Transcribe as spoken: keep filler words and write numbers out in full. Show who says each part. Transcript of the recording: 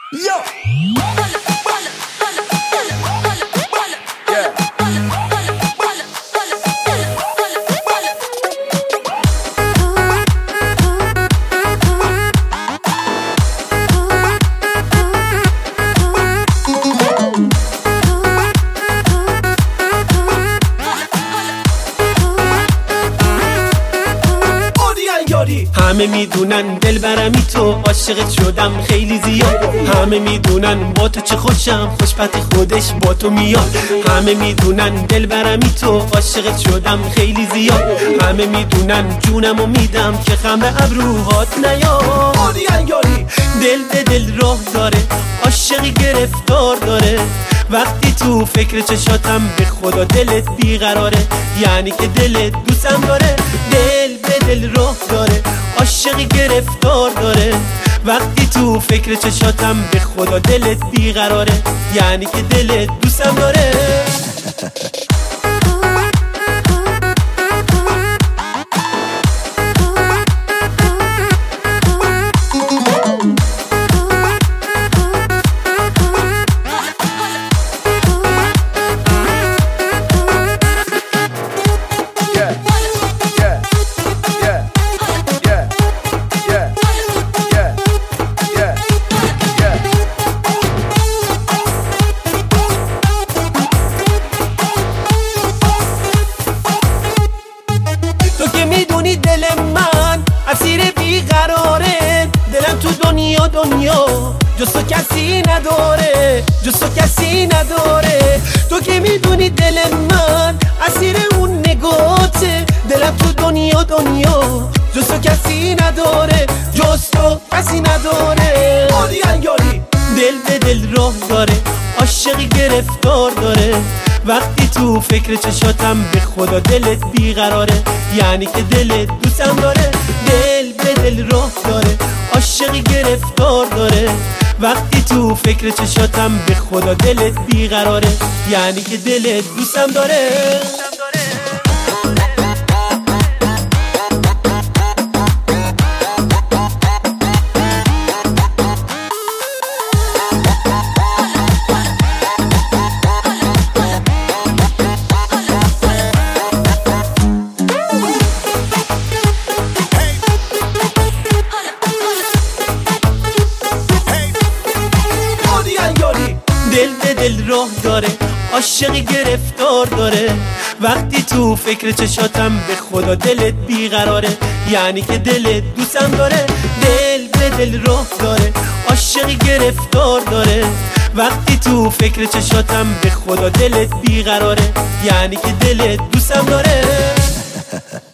Speaker 1: همه میدونن دل برمی تو عاشقت شدم خیلی زیاد. همه میدونن با تو چه خوشم، خوشبخت خودش با تو میاد. همه میدونن دل برمی تو عاشقت شدم خیلی زیاد. همه میدونن جونمو میدم که خم ابروهات نیاد. دل به دل راه داره، عاشقی گرفتار داره. وقتی تو فکر چشاتم به خدا دلت بیقراره، یعنی که دلت دوستم داره. دل به دل راه داره، عاشقی گرفتار داره. وقتی تو فکر چشاتم به خدا دلت بیقراره، یعنی که دلت دوستم داره. دل من اسیر بیقراره، دلم تو دنیا دنیا جز تو کسی نداره، جز تو کسی نداره. تو که میدونی دل من اسیر اون نگاته، دلم تو دنیا دنیا جز تو کسی نداره، جز تو کسی نداره. دل به دل راه داره، عاشقی گرفتار داره. وقتی تو فکر چشاتم به خدا دلت بیقراره، یعنی که دلت دوستم داره. دل به دل راه داره، عاشقی گرفتار داره. وقتی تو فکر چشاتم به خدا دلت بیقراره، یعنی که دلت دوستم داره. دل به دل راه داره، عاشقی گرفتار داره. وقتی تو فکر چشاتم به خدا دلت بیقراره، یعنی که دلت دوستم داره. دل به دل راه داره، عاشقی گرفتار داره. وقتی تو فکر چشاتم به خدا دلت بیقراره، یعنی که دلت دوستم داره.